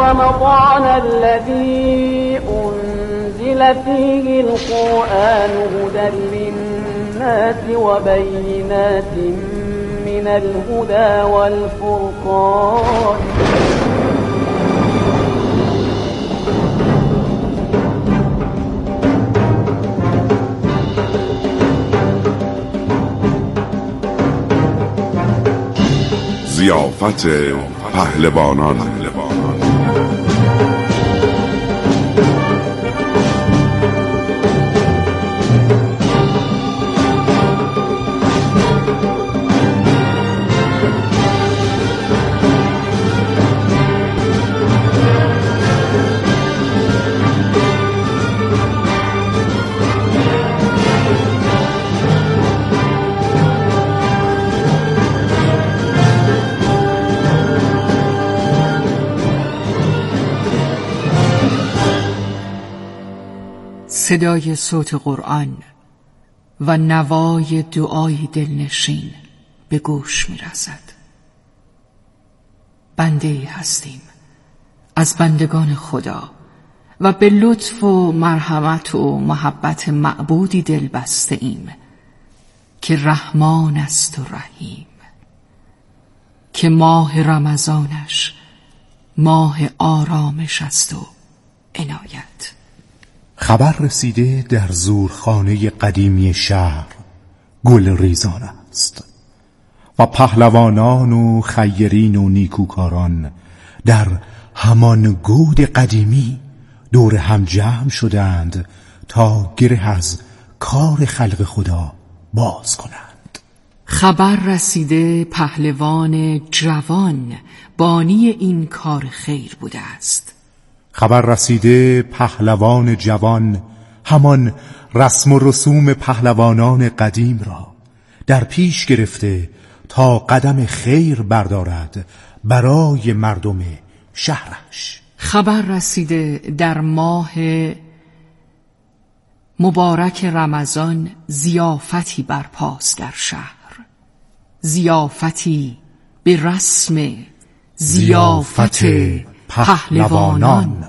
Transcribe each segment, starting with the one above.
رمضان الذي أنزل فيه القرآن هدى للناس وبينات من الهدى والفرقان ضیافت پهلوانان. صدای صوت قرآن و نوای دعای دلنشین به گوش می رسد. بنده ای هستیم از بندگان خدا و به لطف و مرحمت و محبت معبودی دل بسته ایم که رحمان است و رحیم، که ماه رمضانش ماه آرامش است و عنایت. خبر رسیده در زورخانه قدیمی شهر گل ریزان است و پهلوانان و خیرین و نیکوکاران در همان گود قدیمی دور هم جمع شدند تا گره از کار خلق خدا باز کنند. خبر رسیده پهلوان جوان بانی این کار خیر بوده است. خبر رسیده پهلوان جوان همان رسم و رسوم پهلوانان قدیم را در پیش گرفته تا قدم خیر بردارد برای مردم شهرش. خبر رسیده در ماه مبارک رمضان ضیافتی برپاست در شهر، ضیافتی به رسم ضیافت پهلوانان.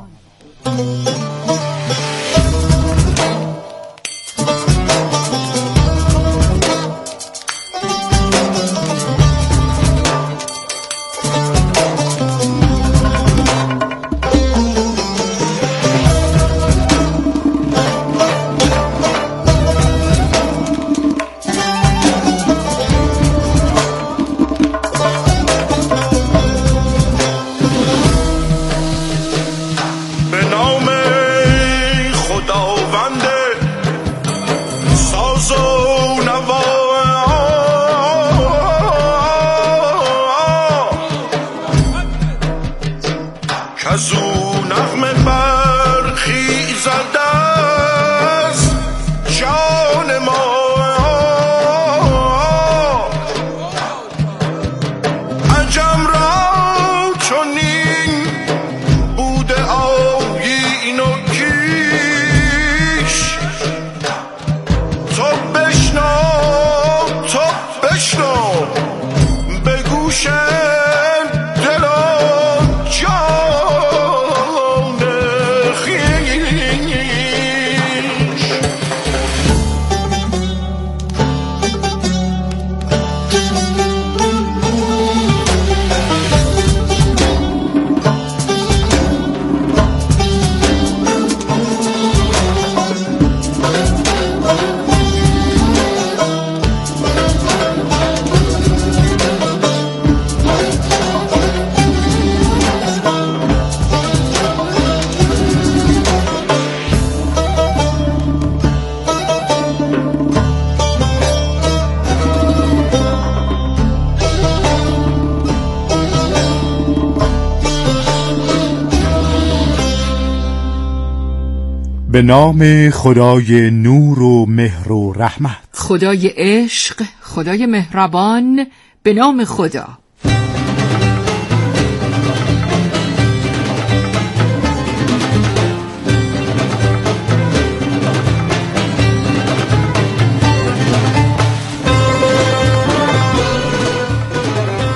به نام خدای نور و مهر و رحمت، خدای عشق، خدای مهربان، به نام خدا.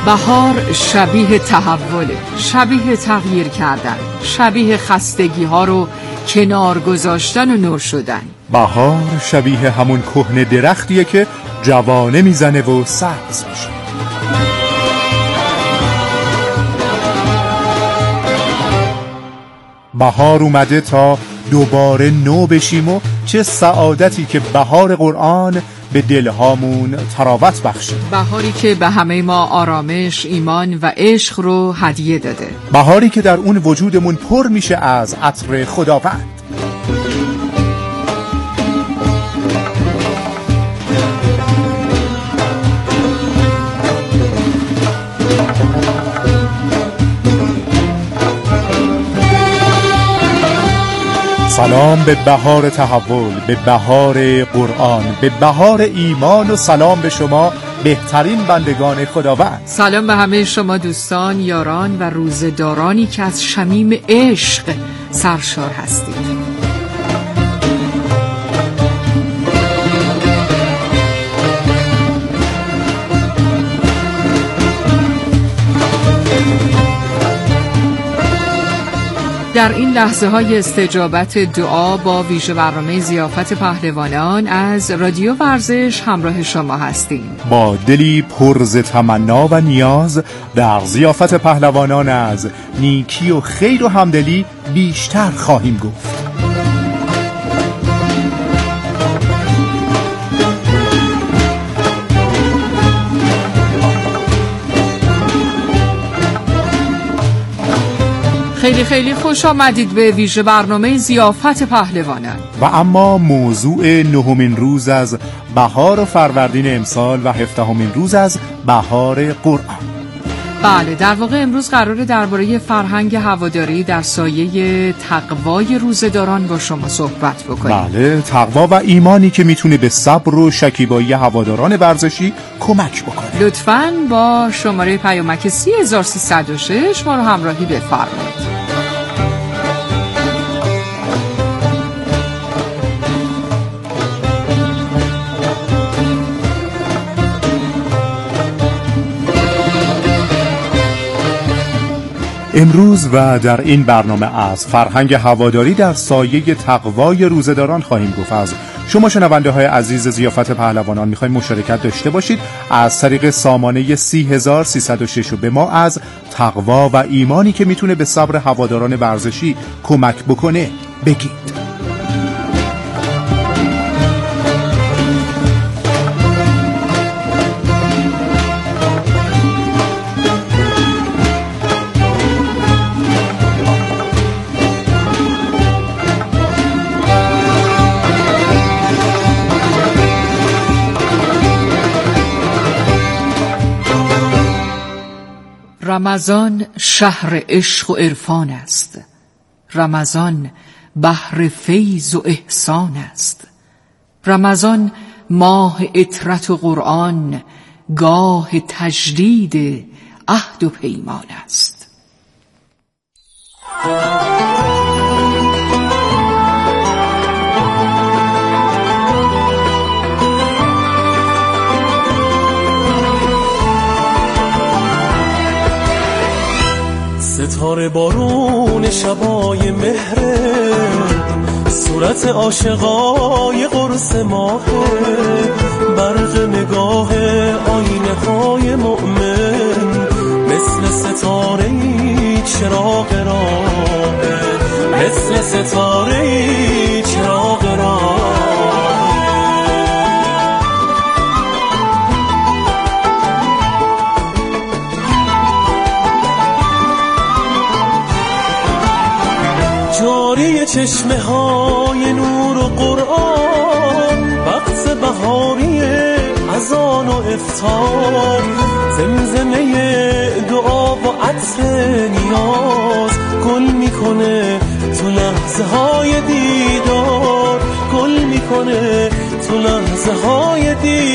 بهار شبیه تحوله، شبیه تغییر کردن، شبیه خستگی ها رو کنار گذاشتن و نور شدن. بهار شبیه همون کهنه درختیه که جوانه میزنه و سبز میشه. بهار اومده تا دوباره نو بشیم و چه سعادتی که بهار قرآن به دلهامون تراوت بخشه. بهاری که به همه ما آرامش، ایمان و عشق رو هدیه داده. بهاری که در اون وجودمون پر میشه از عطر خداوند. سلام به بهار تحول، به بهار قرآن، به بهار ایمان و سلام به شما بهترین بندگان خداوند. سلام به همه شما دوستان، یاران و روزه‌دارانی که از شمیم عشق سرشار هستید. در این لحظه های استجابت دعا با ویژه برنامه ضیافت پهلوانان از رادیو ورزش همراه شما هستیم. با دلی پر ز تمنا و نیاز در ضیافت پهلوانان از نیکی و خیر و همدلی بیشتر خواهیم گفت. خیلی خیلی خوش آمدید به ویژه برنامه ضیافت پهلوانان. و اما موضوع 9مین روز از بهار و فروردین امسال و 17مین روز از بهار قرآن. بله، در واقع امروز قراره درباره فرهنگ هواداری در سایه تقوای روزه‌داران با شما صحبت بکنیم. بله، تقوا و ایمانی که میتونه به صبر و شکیبایی هواداران ورزشی کمک بکنه. لطفاً با شماره پیامک 30306 ما رو همراهی بفرمایید. امروز و در این برنامه از فرهنگ هواداری در سایه تقوای روزه‌داران خواهیم گفت. از شما شنونده های عزیز ضیافت پهلوانان میخوایم مشارکت داشته باشید از طریق سامانه 30306 و به ما از تقوا و ایمانی که میتونه به صبر هواداران ورزشی کمک بکنه بگید. رمضان شهر عشق و عرفان است، رمضان بحر فیض و احسان است، رمضان ماه عطرت و قرآن، گاه تجدید عهد و پیمان است. ستاره بارون شبای مهره، صورت عاشقای قرص ماهه، برق نگاه آینه های مؤمن، مثل ستاره‌ای چراغ راهه، مثل ستاره‌ای چراغ راهه. جاری چشمه های نور و قرآن، وقت بهاری اذان و افطار، زمزمه دعا و عطر نیاز، گل میکنه تو لحظه های دیدار، گل میکنه تو لحظه های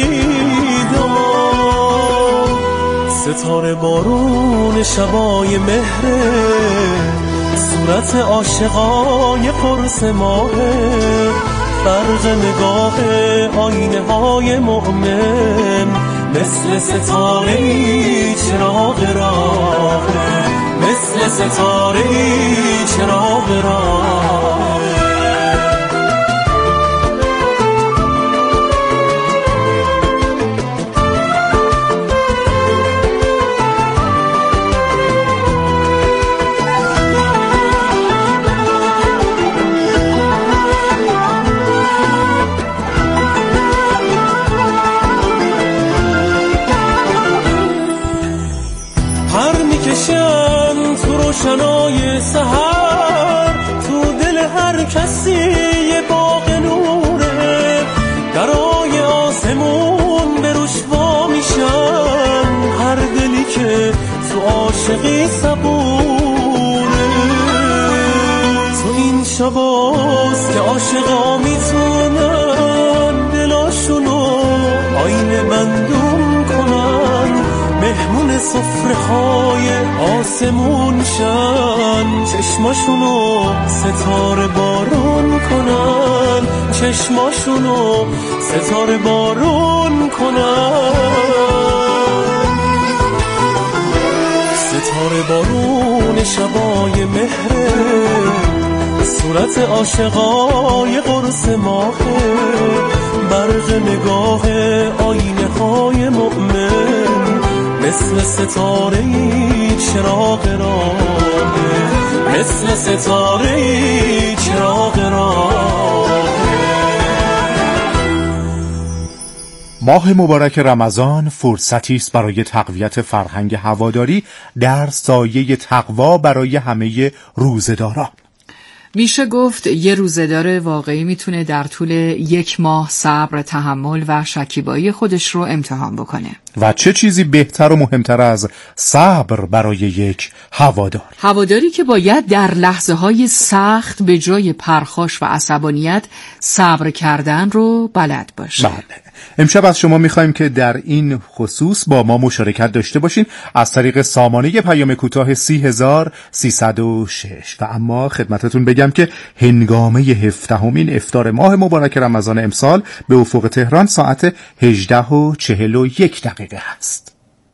دیدار. ستاره بارون شبای مهره، صورت عاشقای قرص ماهه، فرق نگاه آینه های مؤمن، مثل ستاره‌ای چراغ ستاره‌ای چراغ راه. روشنای سحر تو دل هر کسی یه باغ نوره، درای آسمون به روش وا میشن، هر دلی که تو عاشقی صبوره. تو این شباست که عاشقا میتونن دلاشونو آینه بندون کنن، مهمون سفره‌های آسمون شن، چشماشونو ستاره بارون کنن، چشماشونو ستاره بارون کنن. ستاره بارون شبای مهره، صورت عاشقای قرص ماهه، برق نگاه آینه های مؤمن، مثل ستاره‌ای چراغ راهه، مثل ستاره‌ای چراغ راهه. ماه مبارک رمضان فرصتی است برای تقویت فرهنگ هواداری در سایه تقوا برای همه روزه‌داران. میشه گفت یه روزه‌دار واقعی میتونه در طول 1 ماه صبر، تحمل و شکیبایی خودش رو امتحان بکنه. و چه چیزی بهتر و مهمتر از صبر برای یک هوادار؟ هواداری که باید در لحظه‌های سخت به جای پرخاش و عصبانیت صبر کردن رو بلد باشه. بله. امشب از شما میخوایم که در این خصوص با ما مشارکت داشته باشین از طریق سامانه پیام کوتاه 30306. و اما خدمتتون بگم که هنگامه 17مین افطار ماه مبارک رمضان امسال به افق تهران ساعت 18:41 هست.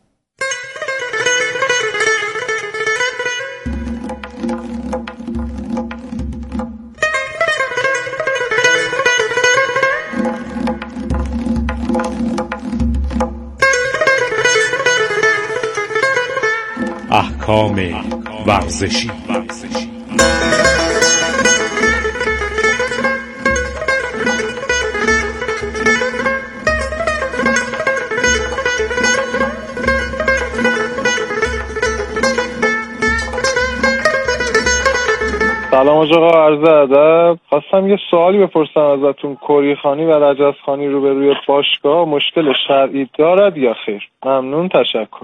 احکام ورزشی. سلام آقا، عرض ادب. خواستم یه سوالی بپرسم ازتون. کوریخانی و رجزخانی روبروی باشگاه مشکل شرعی دارد یا خیر؟ ممنون، تشکر.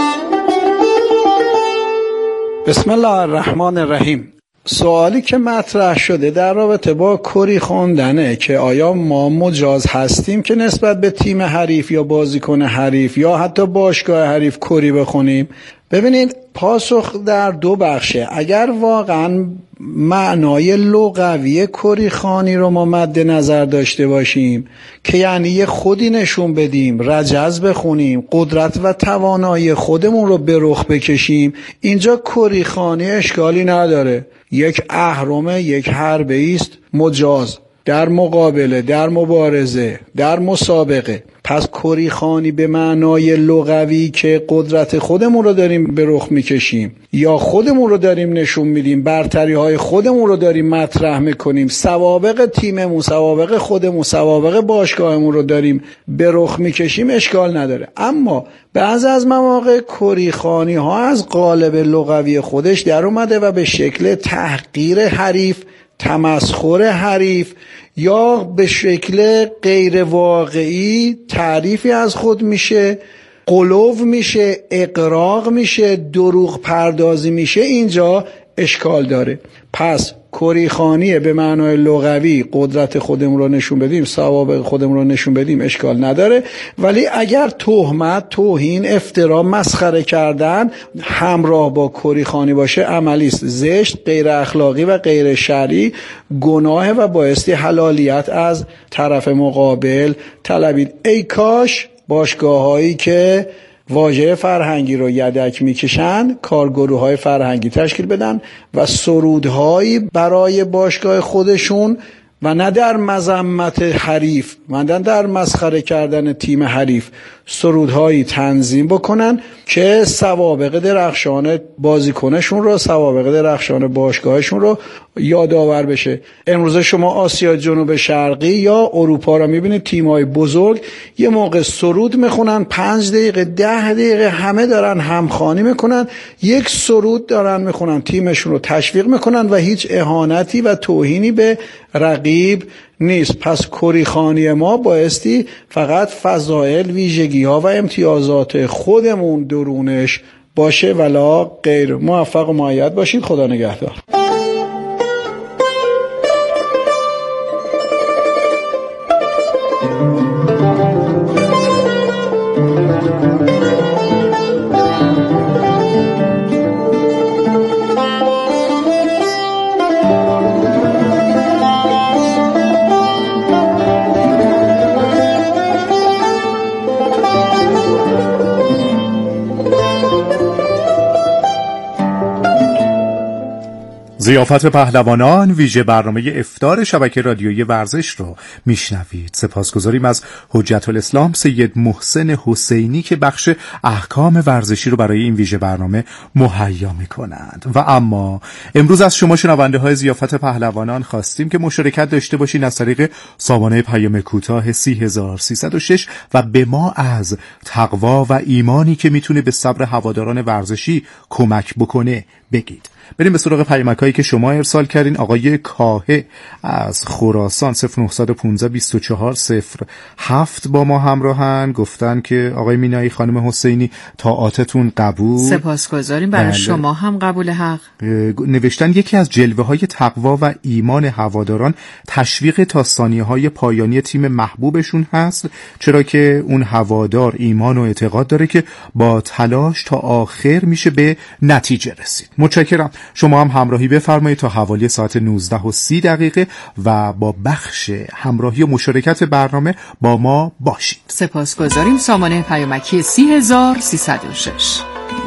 بسم الله الرحمن الرحیم. سوالی که مطرح شده در رابطه با کری خوندنه که آیا ما مجاز هستیم که نسبت به تیم حریف یا بازیکن حریف یا حتی باشگاه حریف کری بخونیم. ببینید، پاسخ در 2 بخشه. اگر واقعا معنای لغوی کری خوانی رو ما مد نظر داشته باشیم که یعنی یه خودی نشون بدیم، رجز بخونیم، قدرت و توانایی خودمون رو به رخ بکشیم، اینجا کری خوانی اشکالی نداره. یک اهرم، یک حربه است، مجاز در مقابله، در مبارزه، در مسابقه. پس کری خوانی به معنای لغوی که قدرت خودمون رو داریم به رخ میکشیم یا خودمون رو داریم نشون میدیم، برتری های خودمون رو داریم مطرح میکنیم، سوابق تیممون، سوابق خودمون، سوابق باشگاهمون رو داریم به رخ میکشیم، اشکال نداره. اما بعض از مواقع کری خوانی ها از قالب لغوی خودش در اومده و به شکل تحقیر حریف، تمسخر حریف یا به شکل غیر واقعی تعریفی از خود میشه، غلو میشه، اغراق میشه، دروغ پردازی میشه. اینجا اشکال داره. پس کری خوانی به معنای لغوی قدرت خودمون رو نشون بدیم، سوابق خودمون رو نشون بدیم، اشکال نداره. ولی اگر تهمت، توهین، افترا، مسخره کردن همراه با کری خوانی باشه، عملی است زشت، غیر اخلاقی و غیر شرعی، گناه و بایستی حلالیت از طرف مقابل طلبید. ای کاش باشگاه‌هایی که واژه فرهنگی رو یدک میکشن، کارگروه‌های فرهنگی تشکیل بدن و سرودهایی برای باشگاه خودشون و نه در مذمت حریف و نه در مسخره کردن تیم حریف سرودهایی تنظیم بکنن که سوابق درخشان بازیکنشون رو، سوابق درخشان باشگاهشون رو یادآور بشه. امروز شما آسیا جنوب شرقی یا اروپا رو میبینید تیم‌های بزرگ یه موقع سرود میخونن 5 دقیقه 10 دقیقه همه دارن همخوانی میکنن، یک سرود دارن میخونن، تیمشون رو تشویق میکنن و هیچ اهانتی و توهینی به رقیب نیست. پس کریخانی ما بایستی فقط فضائل، ویژگی‌ها و امتیازات خودمون درونش باشه ولا غیر. موفق و مؤید باشید. خدا نگهدار. ضیافت پهلوانان ویژه برنامه افطار شبکه رادیویی ورزش رو میشنوید. سپاسگزاریم از حجت الاسلام سید محسن حسینی که بخش احکام ورزشی رو برای این ویژه برنامه مهیا میکنند. و اما امروز از شما شنونده های ضیافت پهلوانان خواستیم که مشارکت داشته باشین از طریق سامانه پیام کوتاه 30306 و به ما از تقوا و ایمانی که میتونه به صبر هواداران ورزشی کمک بکنه بگید. بریم به سراغ پیامک‌هایی که شما ارسال کردین. آقای کاهه از خراسان 0915 24 07 با ما همراهن. گفتن که آقای مینایی، خانم حسینی، طاعاتتون قبول. سپاسگزاریم. برای شما هم قبول حق. نوشتن یکی از جلوه‌های تقوا و ایمان هواداران تشویق تا ثانیه‌های پایانی تیم محبوبشون هست، چرا که اون هوادار ایمان و اعتقاد داره که با تلاش تا آخر میشه به نتیجه رسید. متشکرم. شما هم همراهی بفرمایید تا حوالی ساعت 19:30 و با بخش همراهی و مشارکت برنامه با ما باشید. سپاسگزاریم. سامانه پیامکی 30306.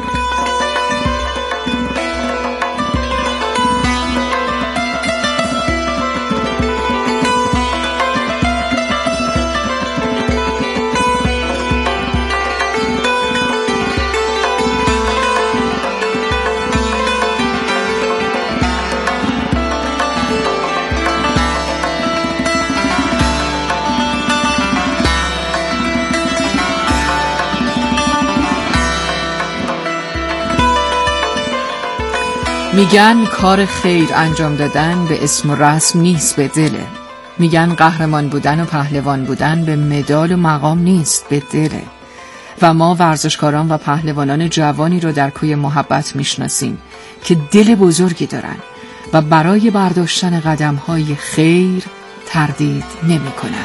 میگن کار خیر انجام دادن به اسم و رسم نیست، به دله. میگن قهرمان بودن و پهلوان بودن به مدال و مقام نیست، به دله. و ما ورزشکاران و پهلوانان جوانی رو در کوی محبت میشناسیم که دل بزرگی دارن و برای برداشتن قدم‌های خیر تردید نمی‌کنن.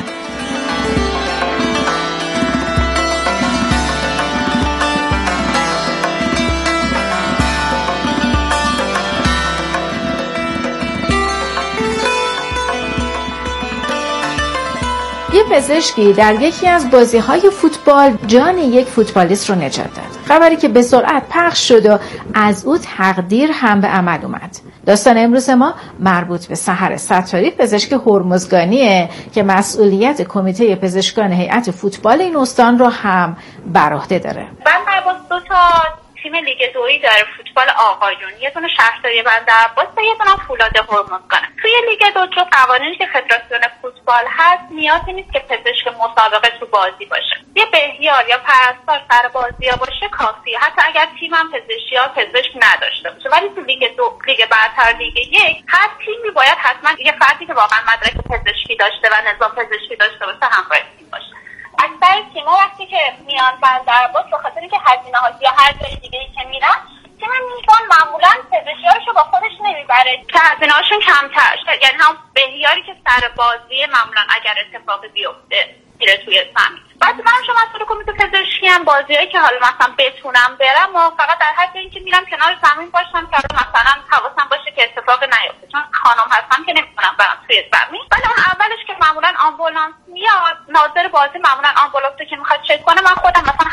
یه پزشکی در یکی از بازی‌های فوتبال جان یک فوتبالیست رو نجات داد. خبری که به سرعت پخش شد و از او تقدیر هم به عمل اومد. داستان امروز ما مربوط به سحر ستاری، پزشک هرمزگانیه که مسئولیت کمیته پزشکان هیئت فوتبال این استان رو هم بر عهده داره. من مربوط دو تا تیم لیگ دویی داره فوتبال آقایون، یه دونه شهرداری بندرعباس و یه دونه فولاد هرمزگانه. توی لیگ دو جو قوانینی که فدراسیون فوتبال هست نیازی نیست که پزشک مسابقه تو بازی باشه. یه بهیار یا پرستار سر بازی‌ها باشه کافیه، حتی اگر تیمم پزشک نداشته باشه. ولی تو لیگ دو، لیگ برتر، لیگ یک، هر تیمی باید حتما یه فردی که واقعا مدرک پزشکی داشته و نظام پزشکی داشته باشه همراه تیم باشه. اکثر تیم‌ها وقتی که میان بندرعباس به خاطر اینکه هزینه‌ها یا هر جای دیگه‌ای که میرن، تیم میزان معمولاً پزشکیاشو با خودش نمیبره که هزینه‌هاشون کمتر شه. یعنی هم بهیاری که سر بازی معمولاً اگر اتفاقی بیفته میره توی زمین. بعد من شما مسئول کمیته پزشکی هم بازیایی که حالا مثلا بتونم برم و فقط در حد اینکه میرم کنار زمین باشم که مثلا حواسم باشه که اتفاق نیفته، چون خانم هستم که نمیتونم برم توی زمین. ولی اون اولش که معمولا آمبولانس میاد، ناظر بازی معمولا آمبولانس که میخواد چک کنه، من خودم مثلا همراهش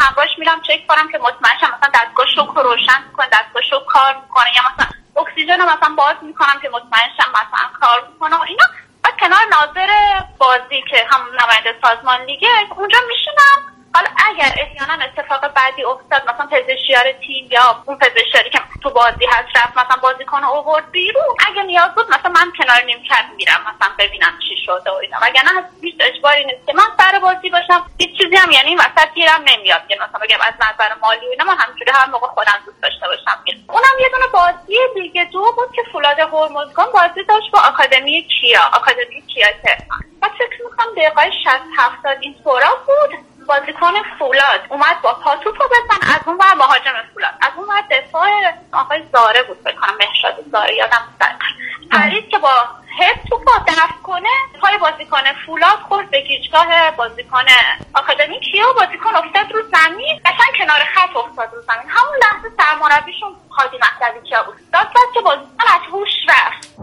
میرم چک کنم که مطمئن شم مثلا دستگاه شوک رو روشن میکنه، دستگاه شوک کار میکنه، یا مثلا اکسیژن رو مثلا باز میکنم که مطمئن شم مثلا کار میکنه و اینا. بعد کنار ناظر بازی که هم نماینده سازمان لیگه اونجا میشینم. حالا اگر احیانا اتفاق بعدی افتاد، مثلا پزشکیار تیم یا اون پزشکیاری که تو بازی هست رفت مثلا بازیکن آورد بیرون، اگه نیاز بود مثلا من کنار نیمکت میرم مثلا ببینم چی شده و اینا. وگرنه هیچ اجباری نیست که من سر بازی باشم. هیچ چیزی هم یعنی وسط گیرم نمیاد که مثلا بگم از نظر مالی و اینا من همینجوری هر موقع خودم دوست داشته باشم. اونم یه دونه بازی لیگ 2 بود که فولاد هرمزگان بازی داشت با آکادمی کیا تهران. بعد فکر می‌کنم دقیقه 60-70 این طورا بود. بازیکن فولاد اومد با پا توپو بزن، از اون ور مهاجم فولاد، از اون ور دفاع آقای زاره بود فکر کنم، مهرشاد زاره یادم نیست، پرید که با هد توپو دفع کنه، پای بازیکن فولاد خورد به گیجگاه بازیکن آکادمی کیا، بازیکن افتاد رو زمین، قشنگ کنار خط افتاد رو زمین. همون لحظه سرمربیشون هادی مهدوی کیا بود، داد که بازیکن از هوش رفت.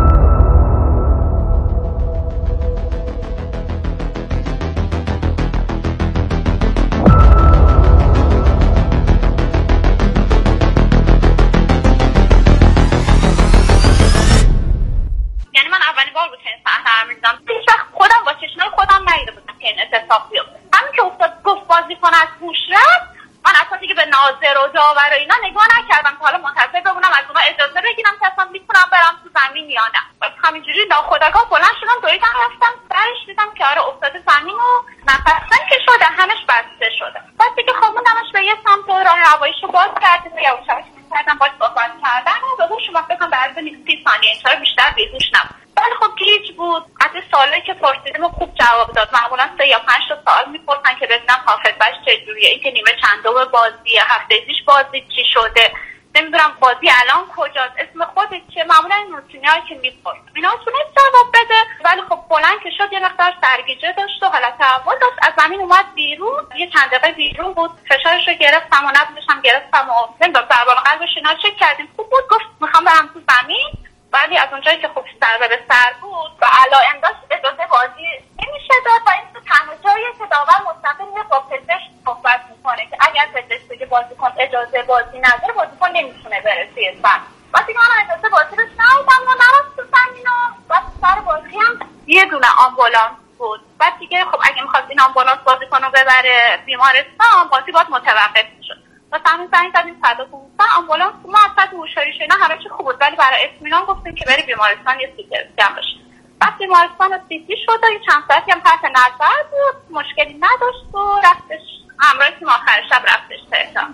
خودم با چشمای خودم ندیده بودم که این اتفاق بیفته. همین که افتاد گفت بازیکن از هوش رفت، من اصلا دیگه به ناظر و داور و اینا نگاه نکردم تا حالا منتظر بمونم از اونها اجازه بگیرم که اصلا میتونم برم تو زمین یا نه. همینجوری ناخودآگاه بلند شدم دویدم رفتم سرش، دیدم که آره افتاده زمین و نفسن که شده، همش بسته شده. بعد دیگه خوابوندمش به یه سمت و راه هواییشو باز کردیم و یواشکی کردم باهاش صحبت کردن و به هوش اومد. فکر کنم به عرض 30 ثانیه انشالله بیشتر بیهوش نبود. ولی خب گیج بود. از سوالایی که پرسیدیم خوب جواب داد. معمولا 3 یا 5 تا سوال میپرسن که ببینم حافظه‌اش چجوریه، این که نیمه چندم بازیه، هفته پیش بازی چی شده، نمیدونم بازی الان کجاست، اسم خودت چیه، معمولا این روتینایی که میپرسن اینا تونست جواب بده. ولی خب بلند که شد یه مقدار سرگیجه داشت و حالت تحول داشت. از زمین اومد بیرون، یه چند دقیقه بیرون بود، فشارش رو گرفتم و نبضش هم گرفتم و نمیدونم ضربان قلبش اینا چک کردیم، خوب بود. گفت میخوام برم تو زمین. ولی از اونجایی که خوب سر به سر بود و علائم داشت اجازه بازی نمیشه داد و این تو تنها جاییه که داور مستقیم با پزشک صحبت میکنه که اگر پزشک بگه بازیکن اجازه بازی نداره بازیکن نمیتونه بره توی زمین. و دیگه من اجازه بازی رو ندادم و نرفت تو زمین و سر بازی هم یه دونه آمبولانس بود. بعد دیگه خب اگه میخواست این آمبولانس بازیکن رو ببره بیمارستان بازی باید متوقف میشد. و همین زنگ زدیم 115 آمبولانس ما اصلا هوشیاریش اینا همه چی خوب بود، ولی برای اطمینان گفتیم که بری بیمارستان یه سیتی اسکن بشه. بعد بیمارستان سیتی شد و یه چند ساعتی هم تحت نظر بود، مشکلی نداشت و رفتش همراه تیم آخر شب رفتش تهران.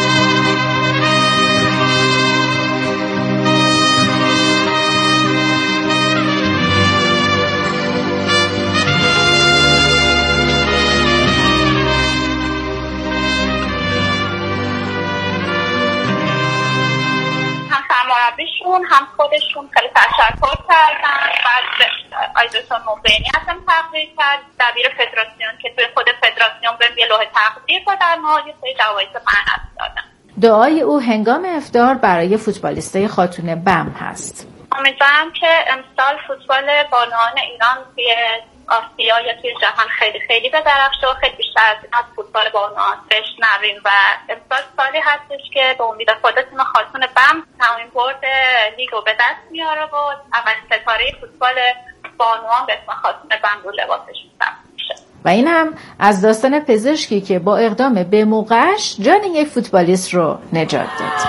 مربیشون هم خودشون خیلی تشکر کردن. بعد آیدوسون موبینی ازم تقدیر کرد، دبیر فدراسیون که توی خود فدراسیون بهم یه لوح تقدیر دادن و یه سری جوایز معنوی دادن. دعای او هنگام افطار برای فوتبالیستای خاتون بم هست. امیدوارم که امسال فوتبال بانوان ایران توی آسیا یا توی جهان خیلی خیلی بدرخشه و خیلی بیشتر از این از فوتبال بانوان بشنویم و امسال سالی هستش که به امید خدا تیم خاتون بم تمام برد لیگ رو به دست میاره و اولین ستاره فوتبال بانوان به اسم خاتون بم رو لباسشون ثبت میشه. و این هم از داستان پزشکی که با اقدام به موقعش جان یک فوتبالیست رو نجات داد.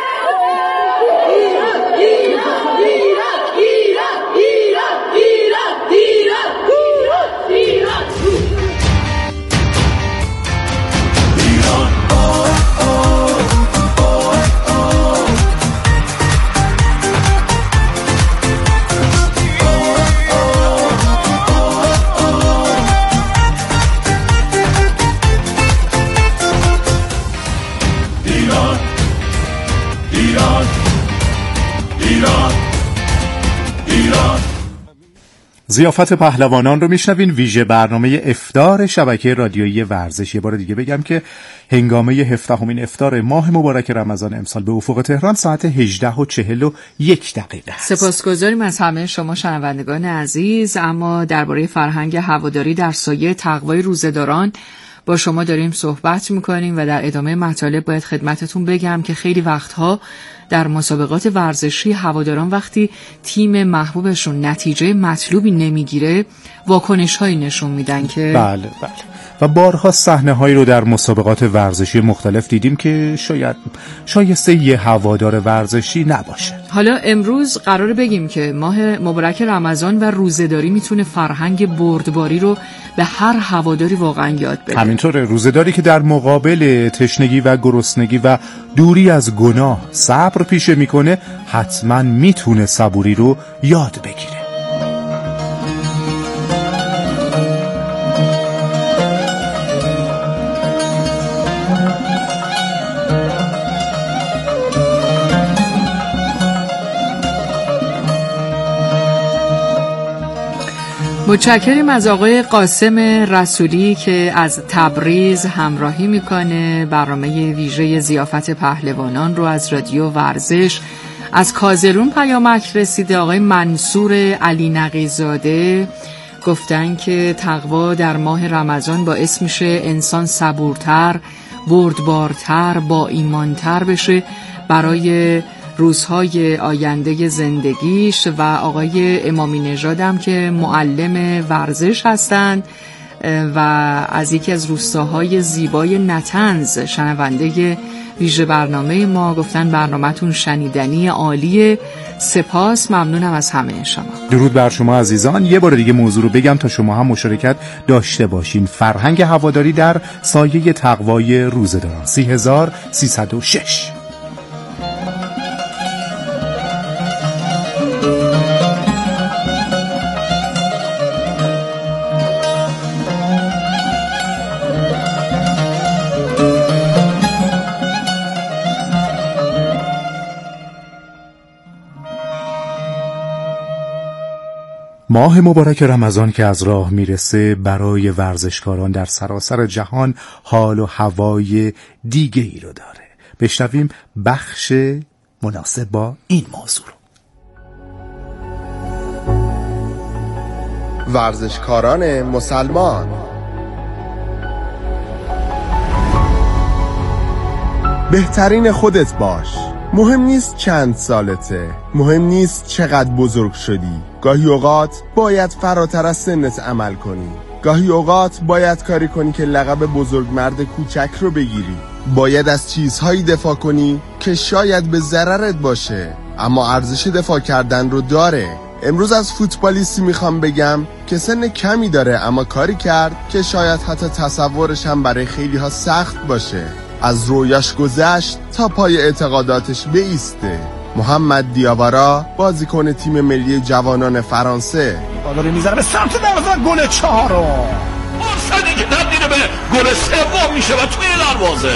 ضیافت پهلوانان رو میشنوین، ویژه برنامه افطار شبکه رادیویی ورزش. یه بار دیگه بگم که هنگامه 17مین افطار ماه مبارک رمضان امسال به افق تهران ساعت 18:41 است. سپاسگزاریم از همه شما شنوندگان عزیز. اما درباره فرهنگ هواداری در سایه تقوای روزه‌داران با شما داریم صحبت میکنیم و در ادامه مطالب باید خدمتتون بگم که خیلی وقتها در مسابقات ورزشی هواداران وقتی تیم محبوبشون نتیجه مطلوبی نمیگیره واکنش‌هایی نشون میدن که بله و بارها صحنه‌هایی رو در مسابقات ورزشی مختلف دیدیم که شاید شایسته یه هوادار ورزشی نباشه. حالا امروز قراره بگیم که ماه مبارک رمضان و روزه‌داری میتونه فرهنگ بردباری رو به هر هواداری واقعا یاد بده. همینطوره، روزه‌داری که در مقابل تشنگی و گرسنگی و دوری از گناه صبر پیشه میکنه حتما میتونه صبوری رو یاد بگیره. متشکریم از آقای قاسم رسولی که از تبریز همراهی میکنه. برنامه ویژه ضیافت پهلوانان رو از رادیو ورزش. از کازرون پیامک رسیده. آقای منصور علی نقیزاده گفتن که تقوا در ماه رمضان باعث میشه انسان صبورتر، بردبارتر، با ایمانتر بشه برای روزهای آینده زندگیش. و آقای امامی نژادم که معلم ورزش هستند و از یکی از روستاهای زیبای نطنز شنونده ویژه برنامه ما گفتن برنامه‌تون شنیدنی عالیه. سپاس، ممنونم از همه شما. درود بر شما عزیزان. یه بار دیگه موضوع رو بگم تا شما هم مشارکت داشته باشین. فرهنگ هواداری در سایه تقوای روزه‌داران 3306. ماه مبارک رمضان که از راه میرسه برای ورزشکاران در سراسر جهان حال و هوای دیگه ای رو داره. بشنویم بخش مناسب با این موضوع رو. ورزشکاران مسلمان. بهترین خودت باش. مهم نیست چند سالته، مهم نیست چقدر بزرگ شدی. گاهی اوقات باید فراتر از سنت عمل کنی. گاهی اوقات باید کاری کنی که لقب بزرگمرد کوچک رو بگیری. باید از چیزهایی دفاع کنی که شاید به ضررت باشه اما ارزش دفاع کردن رو داره. امروز از فوتبالیستی میخوام بگم که سن کمی داره اما کاری کرد که شاید حتی تصورش هم برای خیلی ها سخت باشه. از رویاش گذشت تا پای اعتقاداتش بایسته. محمد دیاوارا، بازیکن تیم ملی جوانان فرانسه. بالا رو میزنه به سمت دروازه، گل 4 فرصتی که تبدیل به گل 3 میشه و توی دروازه.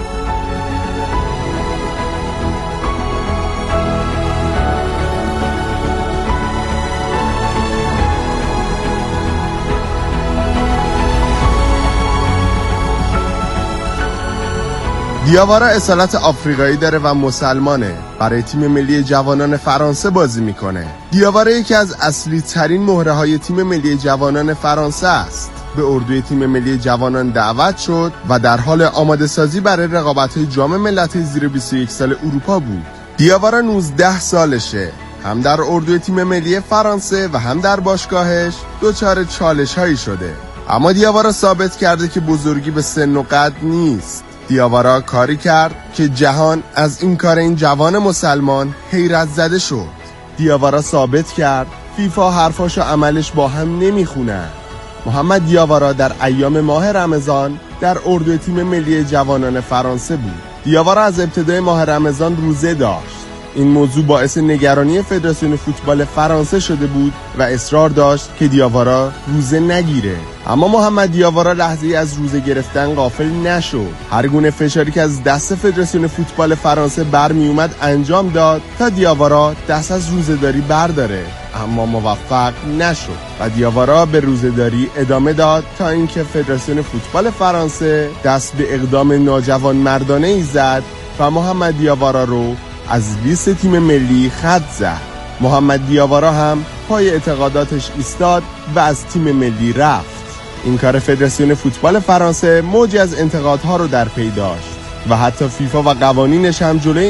دیاوارا اصالت آفریقایی داره و مسلمانه. برای تیم ملی جوانان فرانسه بازی میکنه. دیاوارا یکی از اصلی ترین مهره های تیم ملی جوانان فرانسه است. به اردوی تیم ملی جوانان دعوت شد و در حال آماده سازی برای رقابت‌های جام ملت‌های زیر 21 سال اروپا بود. دیاوارا 19 سالشه. هم در اردوی تیم ملی فرانسه و هم در باشگاهش دچار چالش‌هایی شده. اما دیاوارا ثابت کرده که بزرگی به سن و قد نیست. دیاوارا کاری کرد که جهان از این کار این جوان مسلمان حیرت زده شد. دیاوارا ثابت کرد فیفا حرفاش و عملش با هم نمیخونه. محمد دیاوارا در ایام ماه رمضان در اردوی تیم ملی جوانان فرانسه بود. دیاوارا از ابتدای ماه رمضان روزه داشت. این موضوع باعث نگرانی فدراسیون فوتبال فرانسه شده بود و اصرار داشت که دیاوارا روزه نگیره. اما محمد دیاوارا لحظه‌ای از روزه گرفتن غافل نشد. هر گونه فشاری که از دست فدراسیون فوتبال فرانسه برمی اومد انجام داد تا دیاوارا دست از روزه‌داری برداره، اما موفق نشد و دیاوارا به روزه‌داری ادامه داد تا اینکه فدراسیون فوتبال فرانسه دست به اقدام ناجوانمردانه‌ای زد و محمد دیاوارا رو از لیست تیم ملی خط زد. محمد دیاوارا هم پای اعتقاداتش ایستاد و از تیم ملی رفت. این کار فدراسیون فوتبال فرانسه موجی از انتقادها رو در پی داشت و حتی فیفا و قوانینش هم جلوی